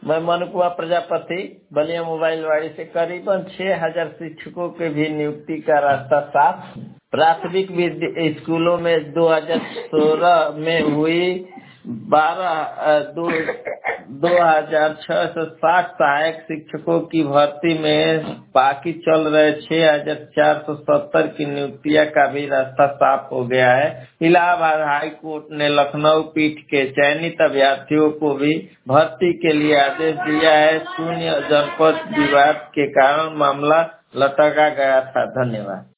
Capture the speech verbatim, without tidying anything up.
मैं मनु कुमार प्रजापति बलिया मोबाइल वाड़ी से करीबन छह हजार शिक्षकों के भी नियुक्ति का रास्ता साफ। प्राथमिक स्कूलों में दो हजार सोलह में हुई बारह दो दो हजार छह सौ साठ सहायक शिक्षकों की भर्ती में बाकी चल रहे छह हजार चार सौ सत्तर की नियुक्तियां का भी रास्ता साफ हो गया है। इलाहाबाद हाई कोर्ट ने लखनऊ पीठ के चयनित अभ्यर्थियों को भी भर्ती के लिए आदेश दिया है। शून्य जनपद विवाद के कारण मामला लटका गया था। धन्यवाद।